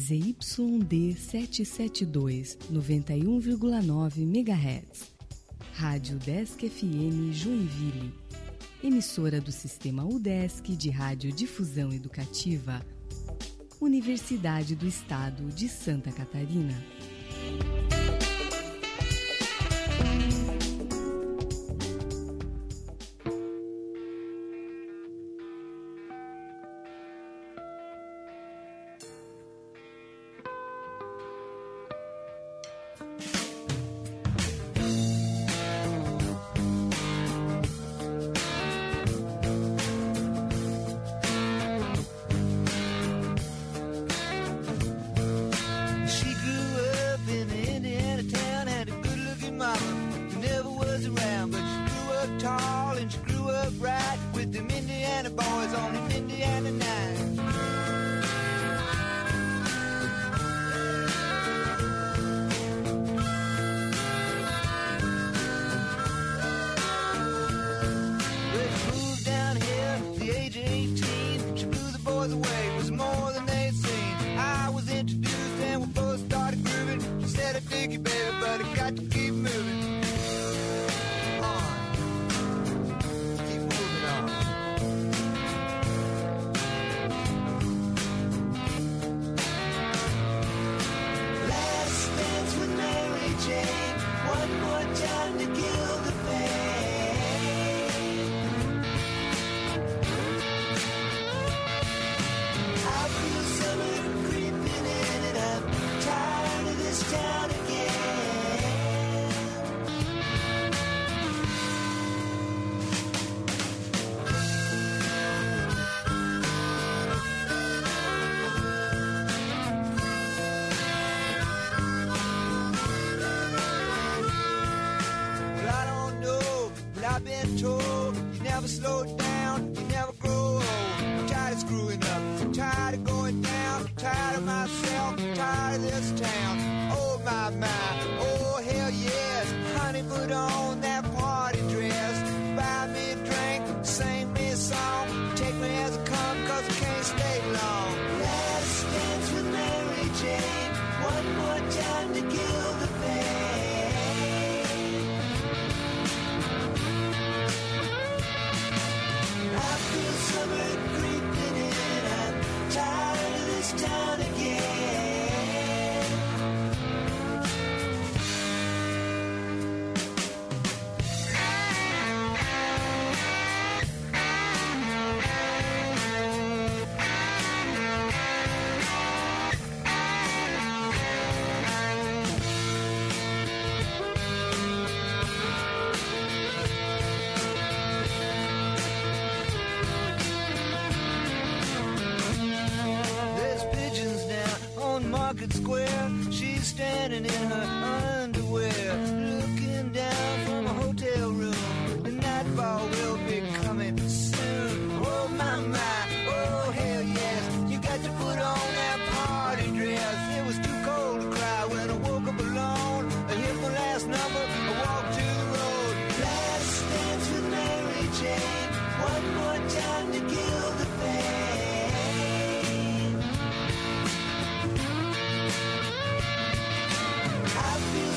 ZYD 772, 91,9 MHz. Rádio Udesc FM Joinville. Emissora do Sistema Udesc de Radiodifusão Educativa. Universidade do Estado de Santa Catarina. I feel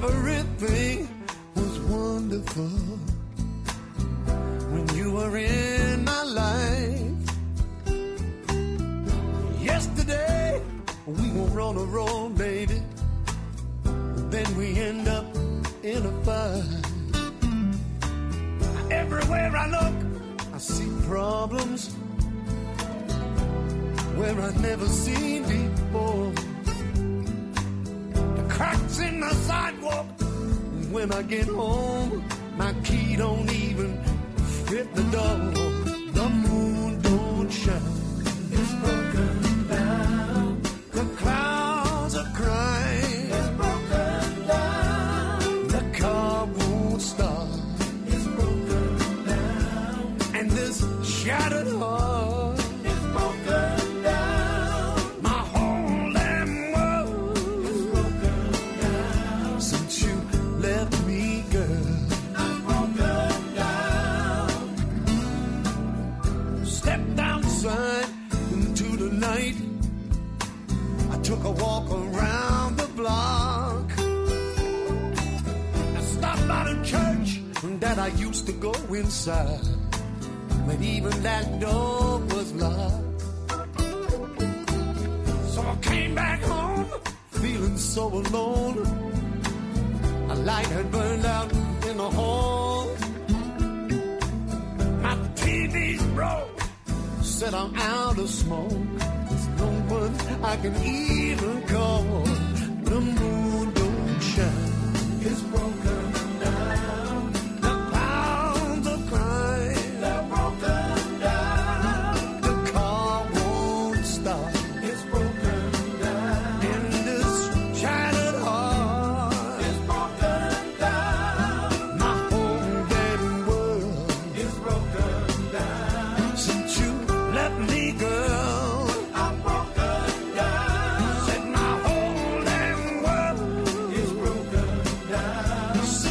Everything was wonderful when you were in my life. Yesterday, we were on a roll, baby. Then we end up in a fight. Everywhere I look, I see problems where I've never seen before. The cracks in the sidewalk. When I get home, my key don't even fit the door. The moon don't shine. It's broken down. The clouds are crying. It's broken down. The car won't start. It's broken down. And this shattered heart is broken down. My whole damn world is broken down. Since you left me, girl, I'm broken down. Stepped outside into the night. I took a walk around the block. I stopped by the church that I used to go inside, but even that door was locked. So I came back home, feeling so alone. A light had burned out in the hall. My TV's broke, said I'm out of smoke. There's no one I can even call. The moon don't shine. It's broken down. The clouds are crying. They're broken down. The car won't stop. It's broken down. And this shattered heart is broken down. My whole damn world is broken down. Since you left me, girl, I'm broken down. Said my whole damn world is broken down.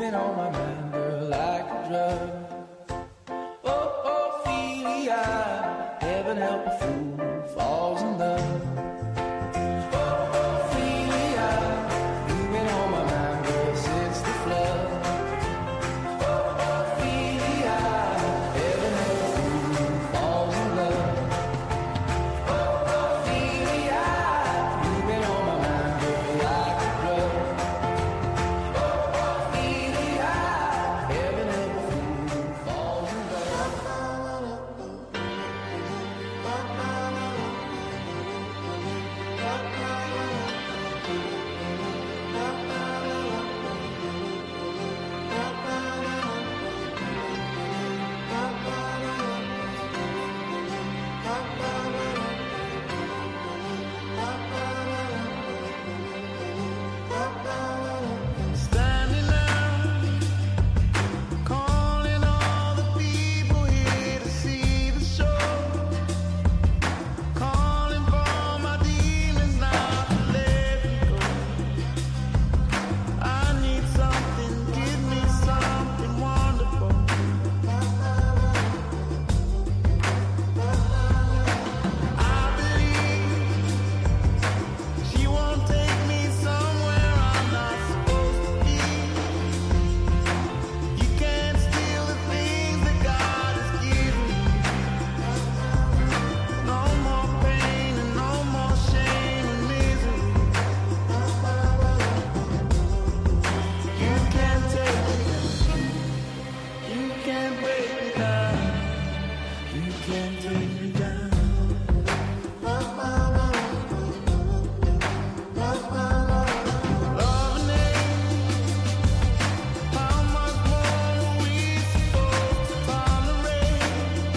been on my mind, girl, like a drug. Oh, Ophelia, heaven help a fool falls in love. Oh, Ophelia, you've been on my mind, girl, since the flood. Oh, Ophelia, heaven help a fool falls in love. Oh, Ophelia, you've been on my mind, girl, like a drug. Oh, Ophelia, heaven help a fool falls in love. Standing up, calling all the people here to see the show. Calling for my demons now to let me go. I need something, give me something wonderful. I believe she won't take me somewhere I'm not supposed to be. You can't steal the things that God has given me. No more pain and no more shame and misery. You can't take me down. You can't break me down. You can't take me down. Love and hate, how much more are we supposed to tolerate?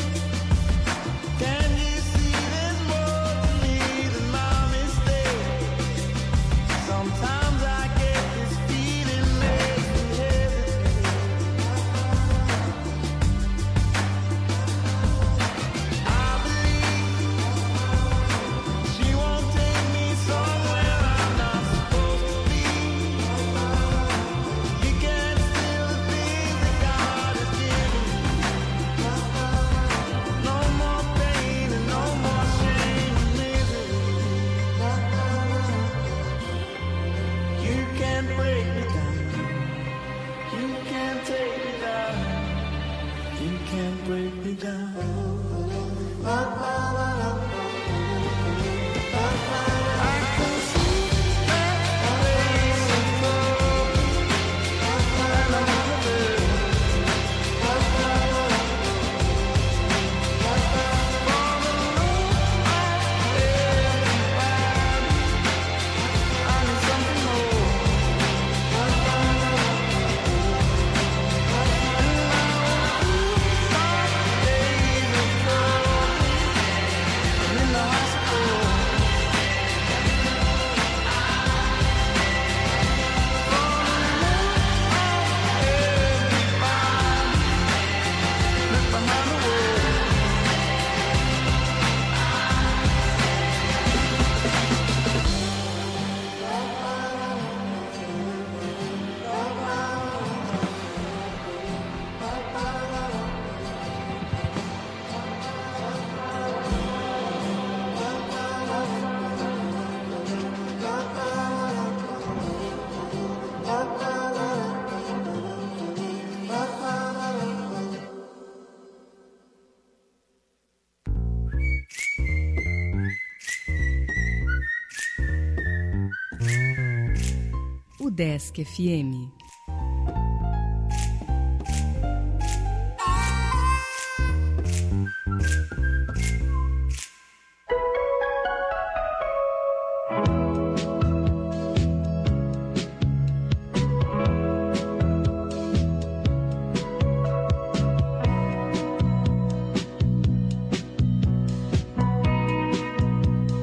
Can you see there's more to me than my mistake? Sometimes I get this feeling makes me hesitate. I believe she won't take me somewhere I'm not supposed to be. You can't steal the things that God has given me. No more pain and no more shame and misery. You can't break me down. You can't take me down. You can't break me down. I can see that face of trouble, and I'm on the I need something more. Udesc FM.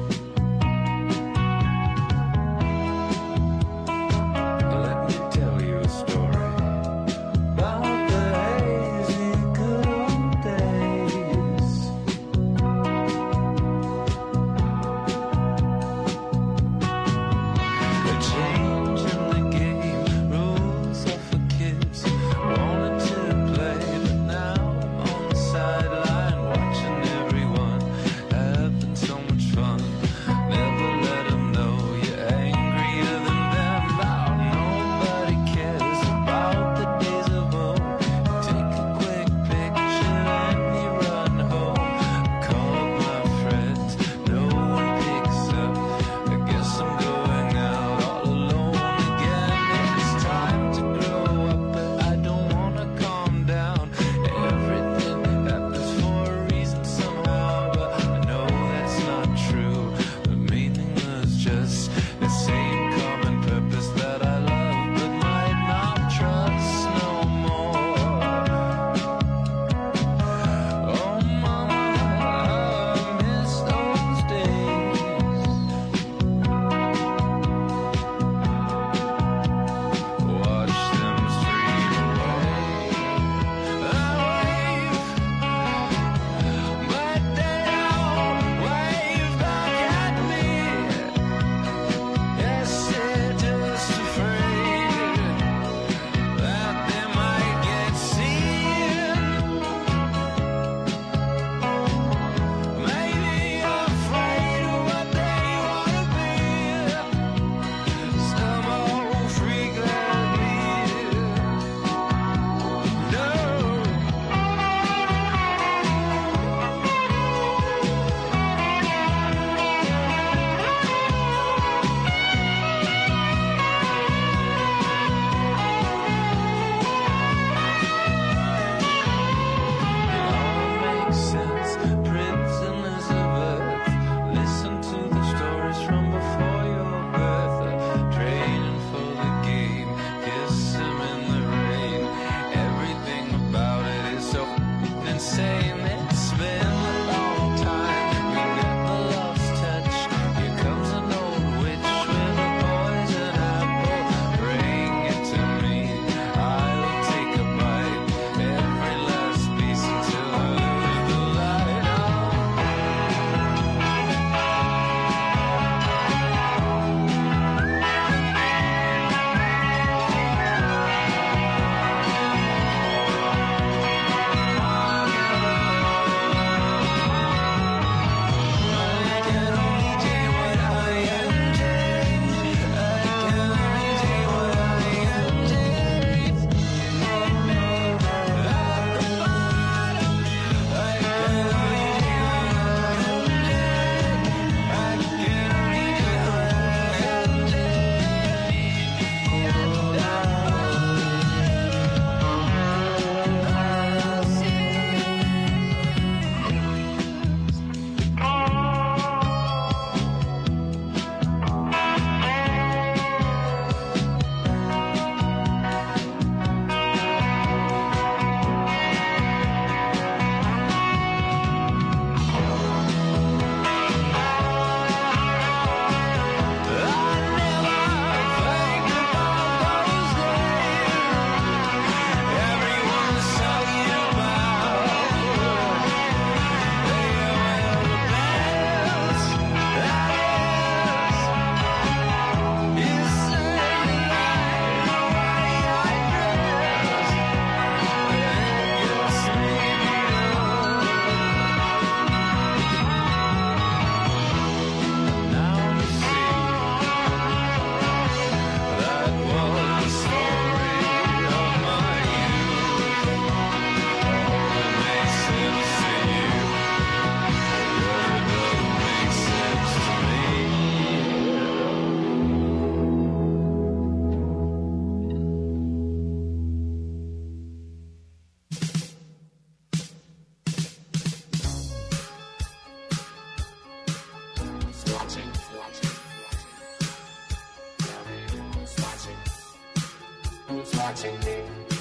Let me tell you watching me.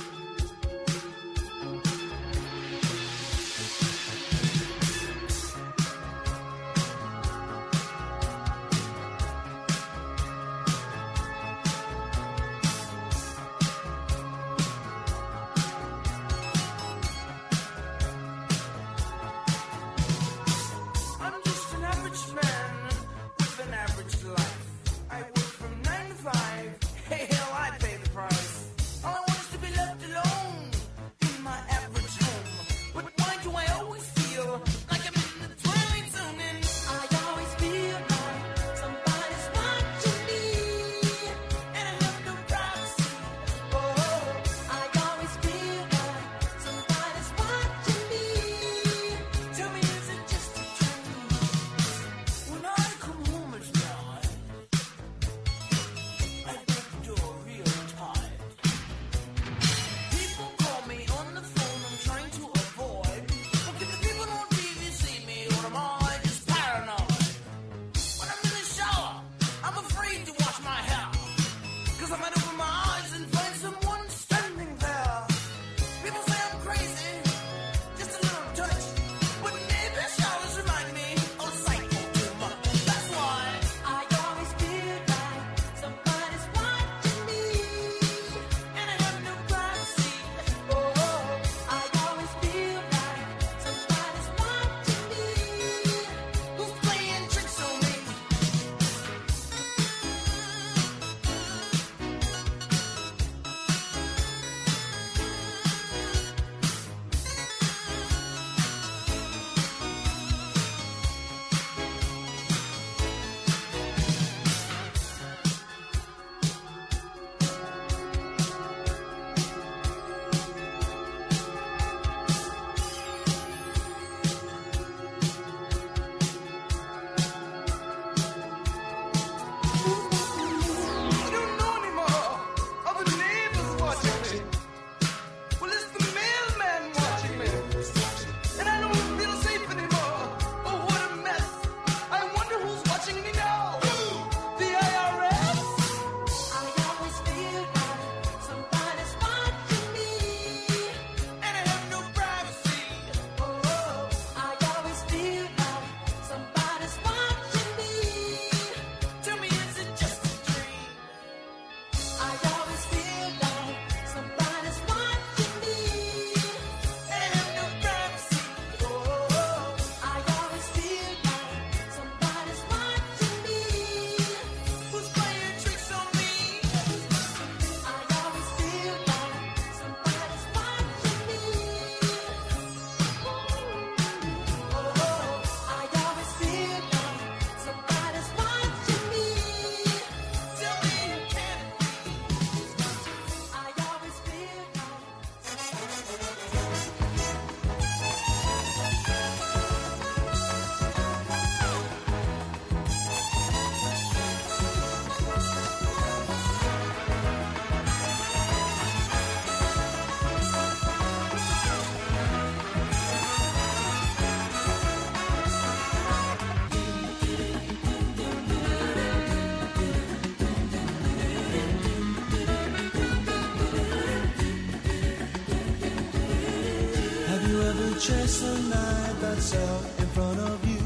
Chase the night that's out in front of you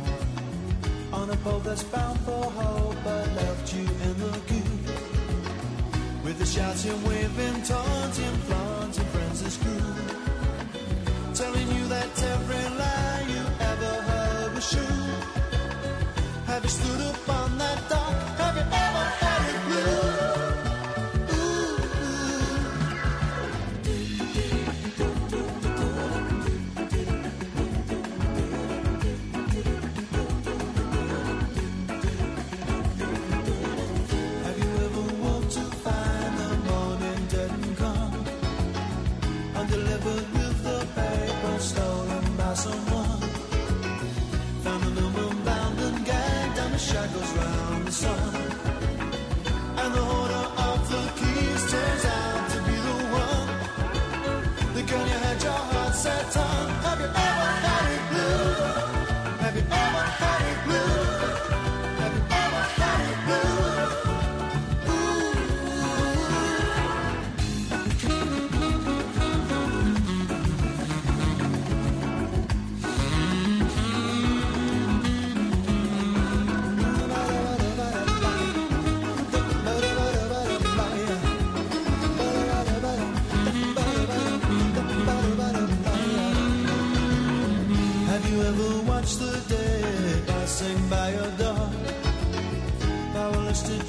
on a boat that's bound for hope but left you in the queue with the shouting, waving, taunting, flaunting friends as crew, telling you that every lie you ever heard was true. Have you stood up on that dock? Have you ever had it blue? Someone found a little bound and gagged on a shackle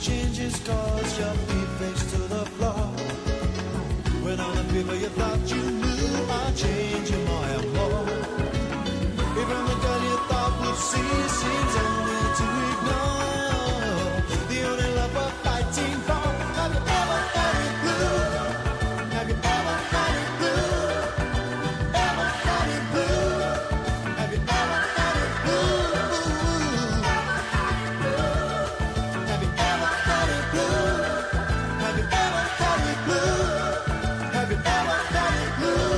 changes cause your feet face to the floor. When on the people you thought you knew are changing more and more. Even the girl you thought would see seems only to ignore the only love we're fighting for. Have you ever had it blue? Have you ever had it blue? Ever had it blue? Have you ever had it blue? Have you ever had it blue? Have you ever had it blue? Have you ever had it blue?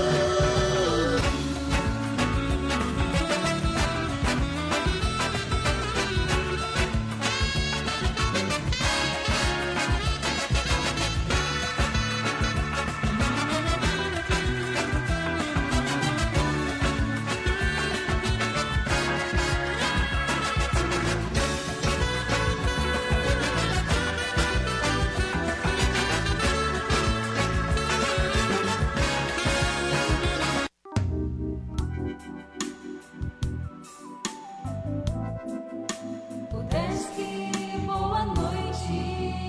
Boa noite.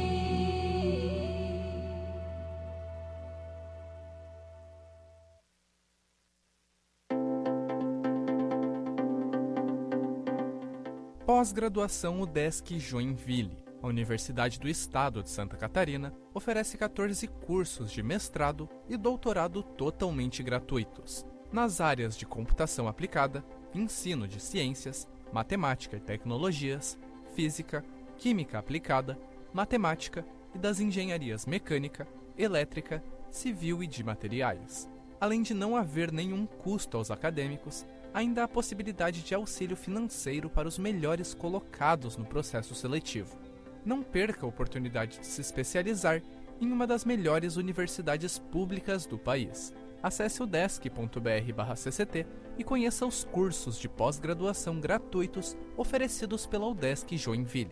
Pós-graduação UDESC Joinville. A Universidade do Estado de Santa Catarina oferece 14 cursos de mestrado e doutorado totalmente gratuitos, nas áreas de computação aplicada, ensino de ciências, matemática e tecnologias, física, química aplicada, matemática e das engenharias mecânica, elétrica, civil e de materiais. Além de não haver nenhum custo aos acadêmicos, ainda há a possibilidade de auxílio financeiro para os melhores colocados no processo seletivo. Não perca a oportunidade de se especializar em uma das melhores universidades públicas do país. Acesse udesc.br/cct e conheça os cursos de pós-graduação gratuitos oferecidos pela UDESC Joinville.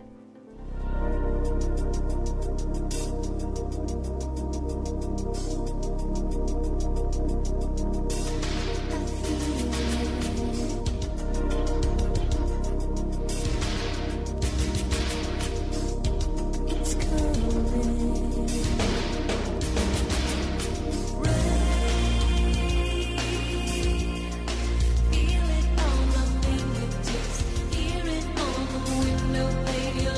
Feel it on my fingertips, hear it on the window, play your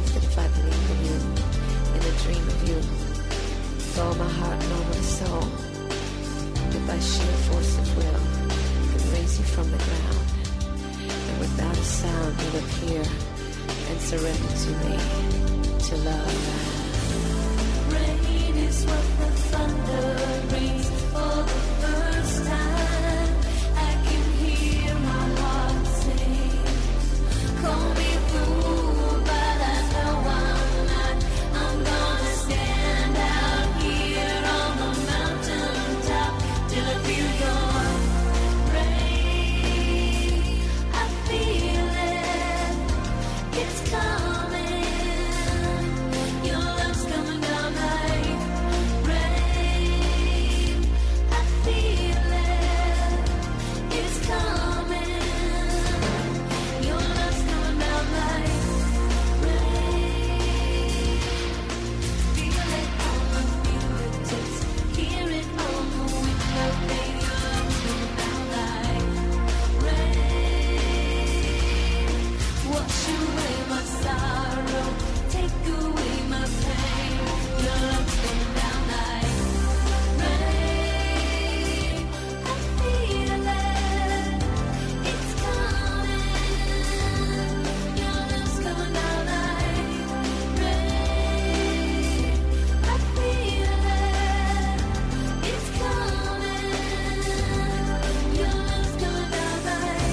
often if I believe in you, in a dream of you. With all my heart and all my soul, that by sheer force of will, could raise you from the ground. And without a sound you'll appear and surrender to me, to love. Rain is what the thunder brings for the first time. I can hear my heart sing. Call me a fool, but I know I'm not. I'm gonna stand out here on the mountaintop till I feel your rain. I feel it, it's coming. Your love's coming down like rain. I feel it, it's coming. Your love's coming down like rain. Feel it on my fingertips, hear it on the window pane. Your love's coming down like rain. Wash away my sorrow, take away my pain. Your love's coming down like rain. I feel it, it's coming. Your love's coming down like rain. I feel it, it's coming. Your love's coming down like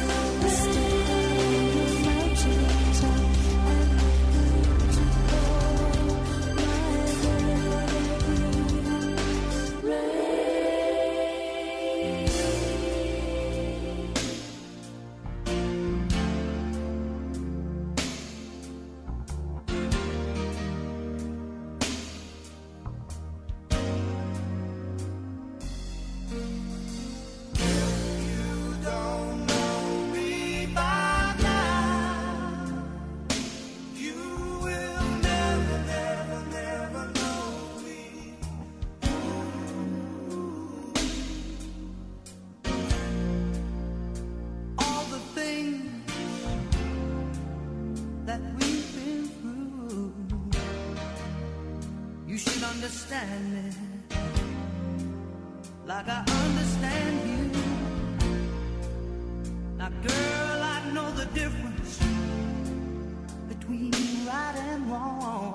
all the things that we've been through. You should understand me like I understand you. Now, girl, I know the difference between right and wrong.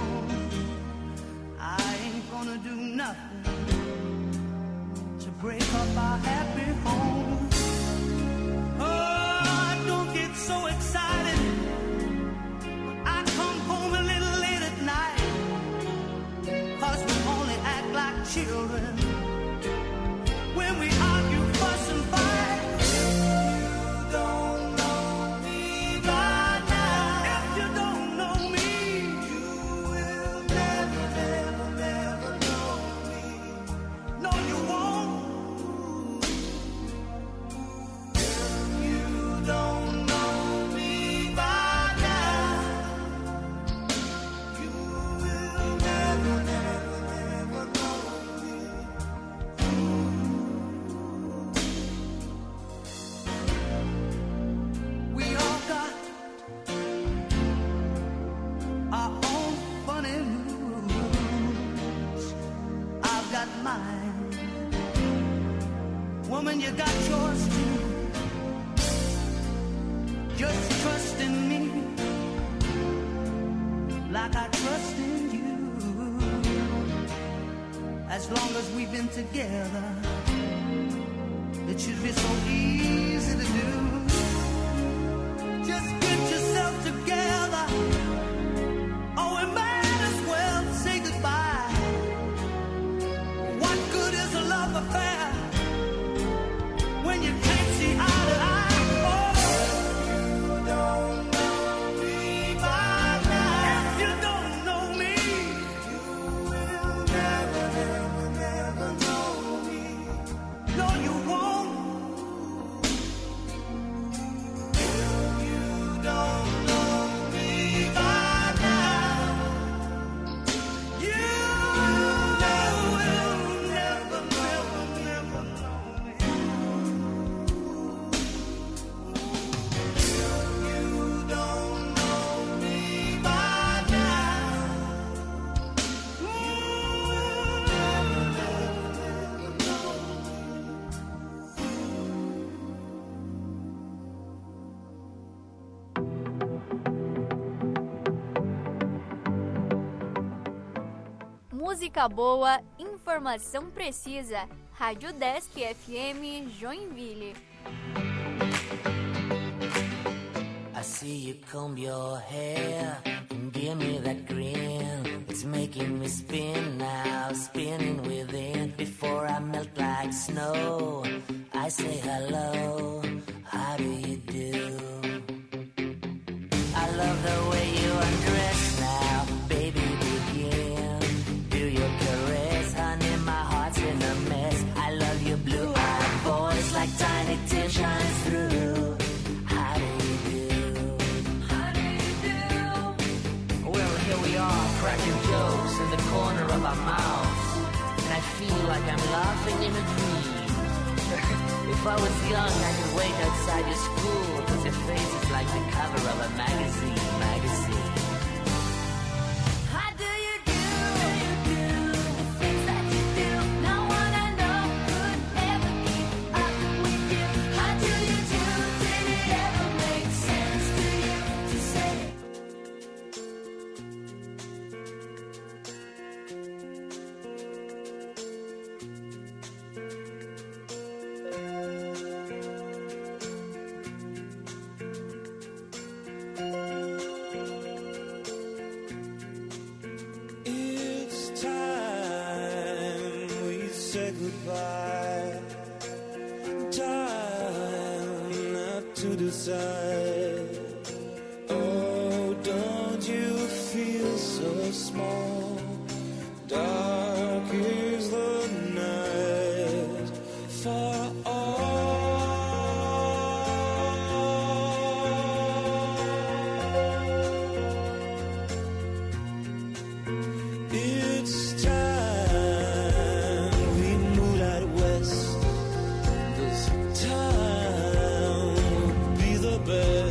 I ain't gonna do nothing to break up our happy home. Oh, don't get so excited when I come home a little late at night, 'cause we only act like children when we argue, fuss and fight. You don't know me by now. If you don't know me, you will never, never, never know me. No, you won't. You don't know me by now. You will never, never, never know me. We all got our own funny moods. I've got mine. Woman, you got yours too. Just trust in me like I trust in you. As long as we've been together, it should be so easy to do. Just get yourself together, or we might as well say goodbye. What good is a love affair when you can't see eye to eye? Oh, you don't know me by now. If you don't know me, you will never, never, never know me. No, you won't. Música boa, informação precisa. Rádio Desk FM Joinville. I see you comb your hair and give me that grin. It's making me spin now, spinning within. Before I melt like snow, I say hello, how do you do? I love the way you undress now, baby, begin. Do your caress, honey, my heart's in a mess. I love your blue-eyed voice like tiny tears shines through. How do you do? How do you do? Well, here we are, cracking jokes in the corner of our mouths. And I feel like I'm laughing in a dream. If I was young, I could wait outside your school, 'cause your face is like the cover of a magazine. How do you do the things that you do? No one I know could ever keep up with you. How do you do? Did it ever make sense to you to say? It's time we said goodbye. Time not to decide. Oh, don't you feel so small? Dark is the night for all. It's time we moved out west. This time will be the best.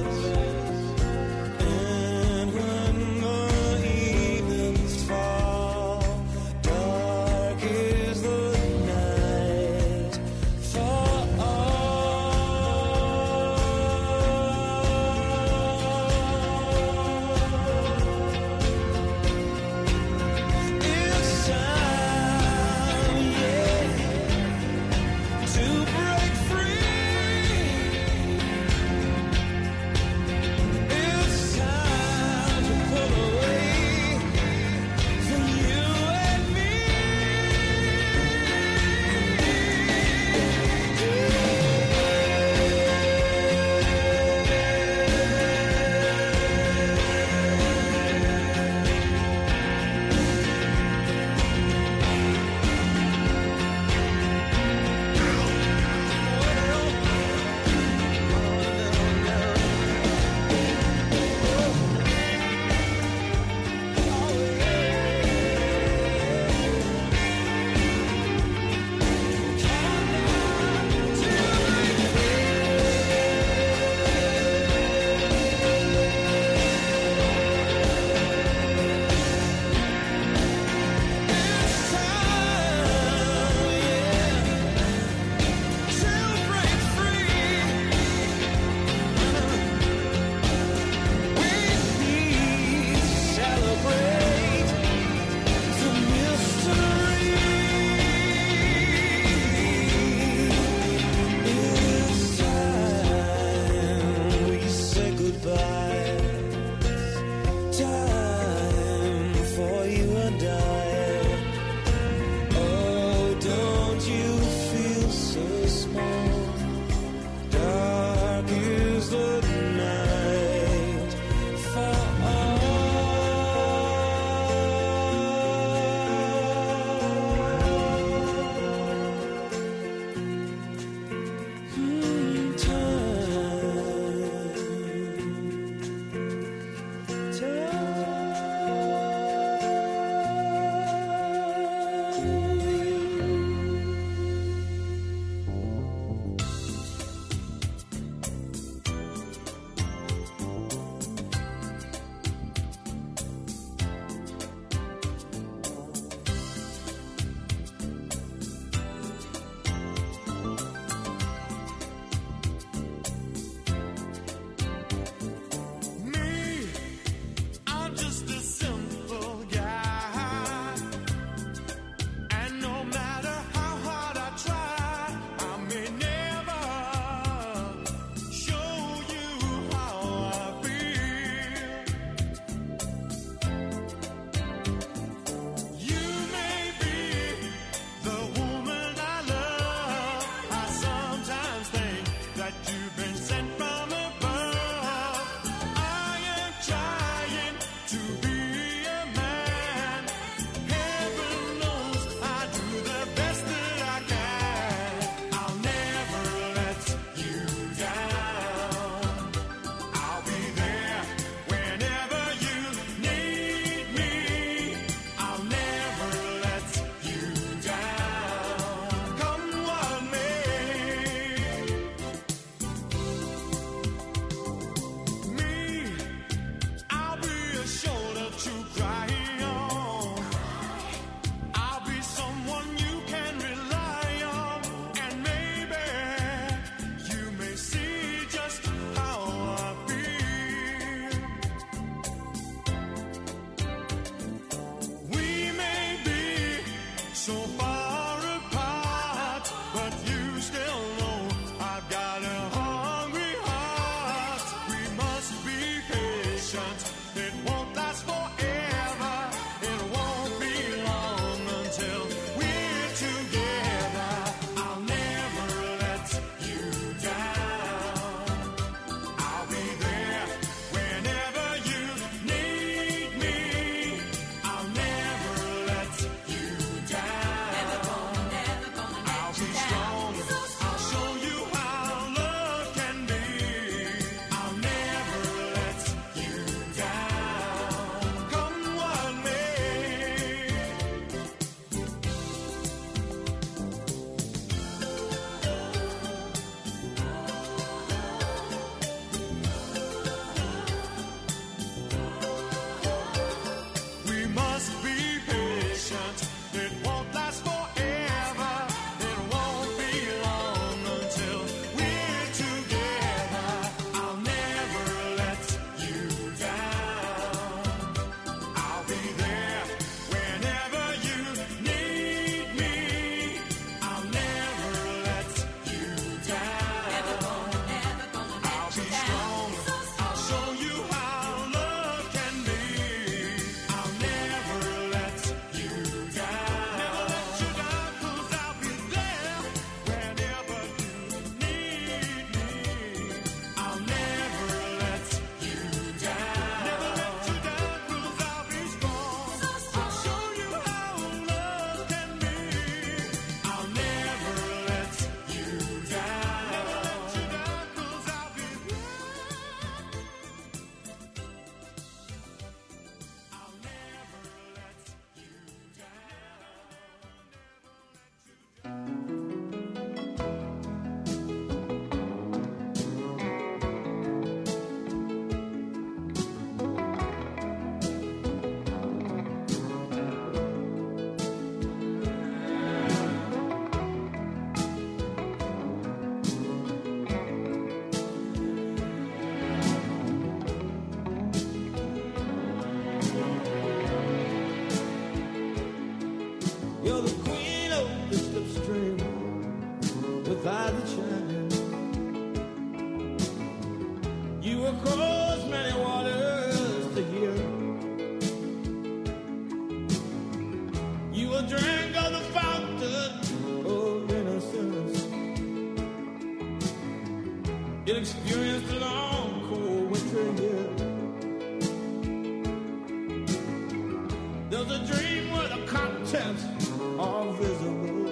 There's a dream where the contents are visible,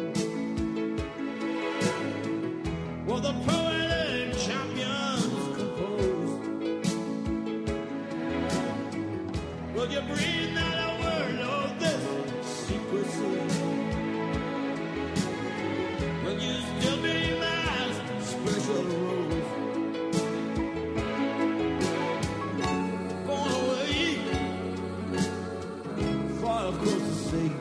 where the poet and champions compose. Will you breathe not a word of this secrecy? Will you still be my special rose? Going away far across the sea,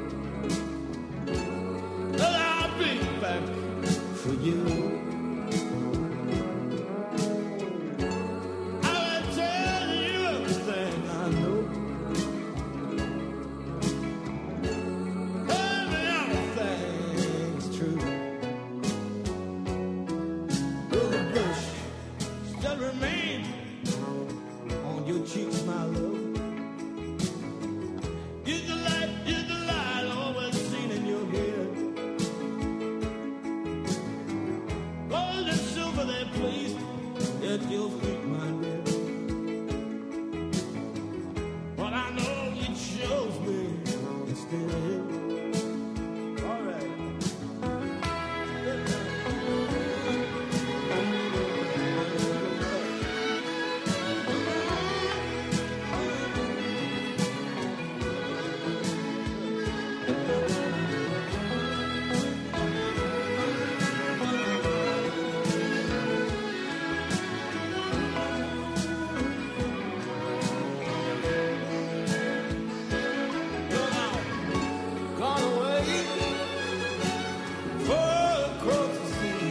but I'll be back for you. I will tell you everything I know. Everything's true. Will the blush still remain on your cheeks, my love? Is the light always seen in your head? Gold and silver they placed at your feet, my dear. But I know it shows me instead. All right. Gone away far across the sea.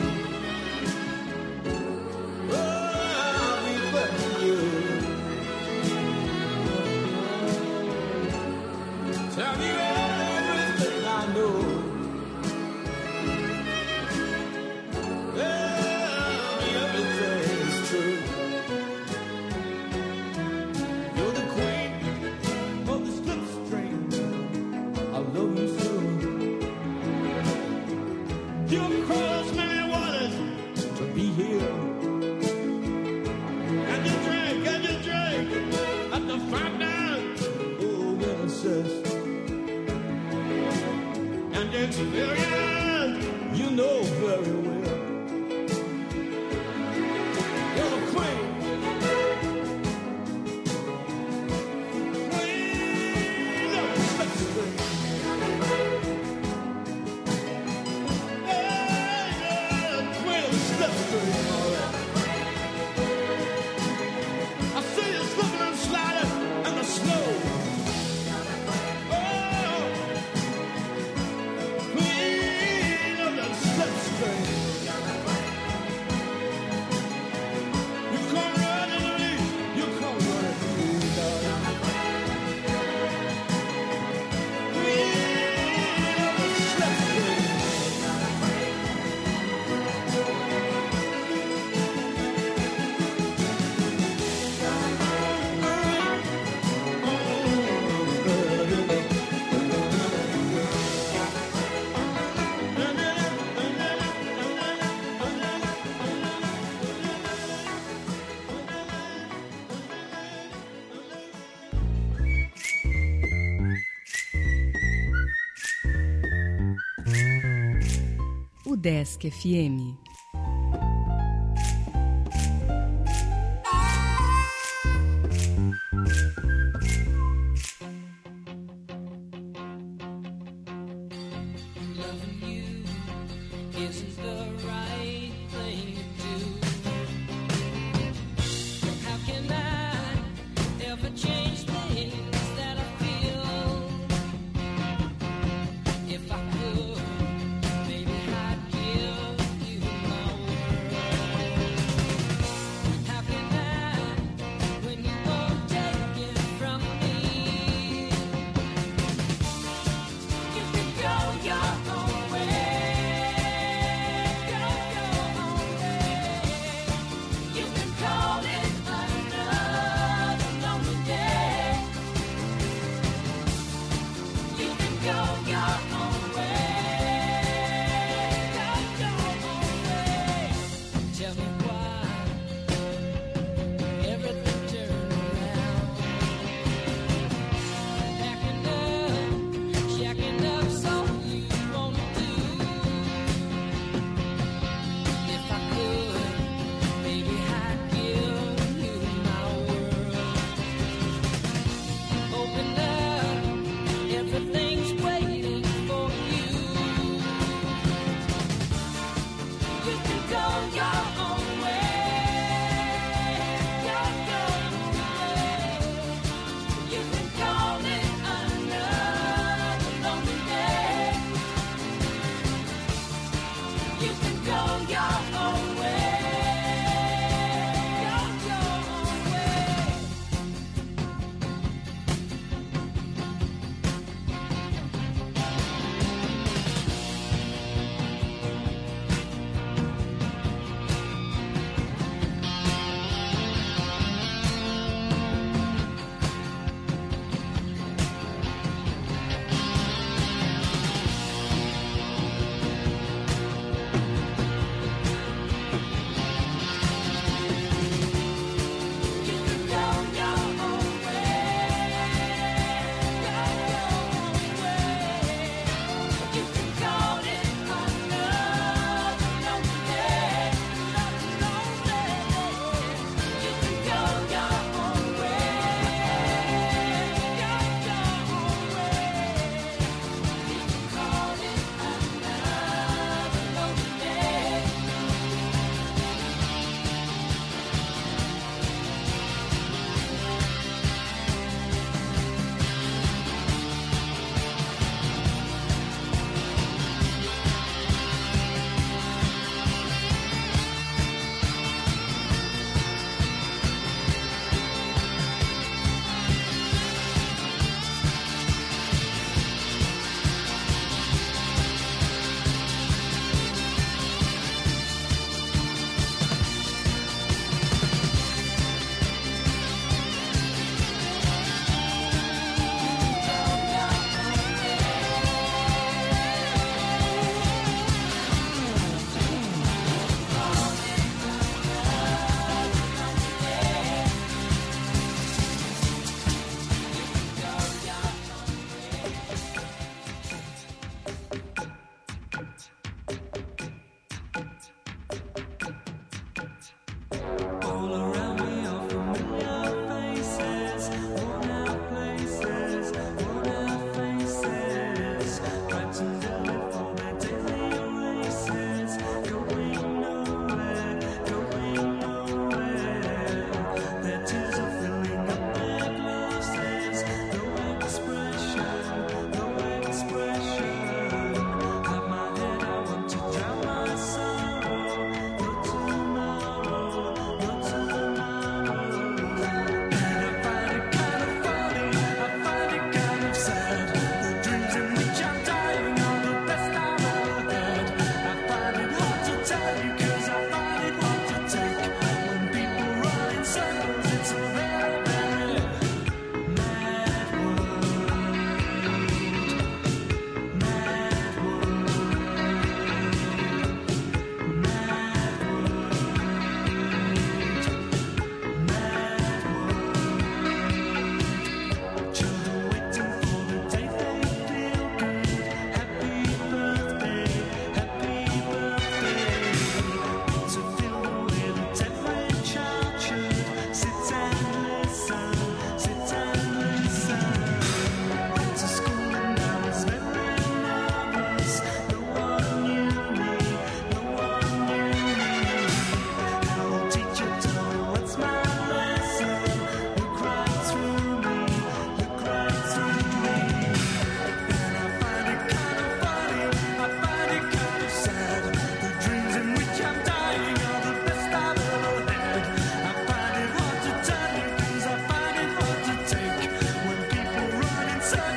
Oh, I'll be back for you. Tell me everything I know. Tell me everything's true. You're the queen of the slipstream. I love you so. You've crossed many waters to be here. And you drank at the fountain, oh, Genesis. And the experience you know very well. You're the queen. Queen of the slipstream. I see you slipping and sliding in the snow. Oh, queen of the slipstream. You come running to me, you come running to me, darling. Queen of the slipstream. Desk FM. Your own way. sun.